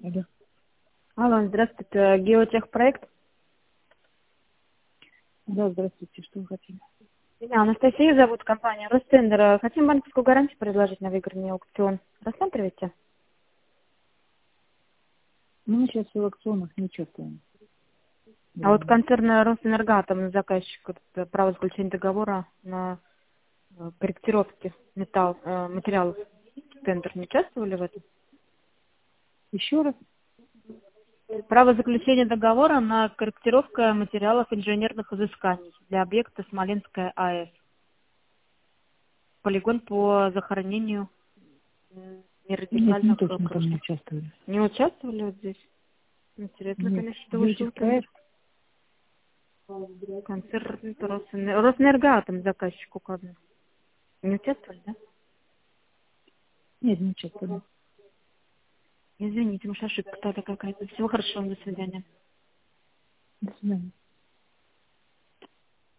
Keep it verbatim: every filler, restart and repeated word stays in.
Алло. Алло, здравствуйте. Геотехпроект. Да, здравствуйте. Что вы хотели? Меня Анастасия зовут, компания Ростендер. Хотим банковскую гарантию предложить на выигранный аукцион. Рассматриваете? Мы сейчас в аукционах не участвуем. А вот Временно. концерн Росэнергатом заказчик это право заключения договора на э, корректировки металл, э, материалов. Тендер не участвовали в этом? Еще раз? Право заключения договора на корректировку материалов инженерных изысканий для объекта Смоленская АЭС. Полигон по захоронению м, Нет, мы нерадикальных э, точно там не прошлых. участвовали. Не участвовали вот здесь? Интересно, Нет. конечно, что вышел тендер. Геотехпроект? Концерн Росэнер- Росэнергатом заказчик указан. Не участвовали, да? Нет, не участвовали. Извините, может, ошибка тогда какая-то. Всего хорошего, до свидания. До свидания.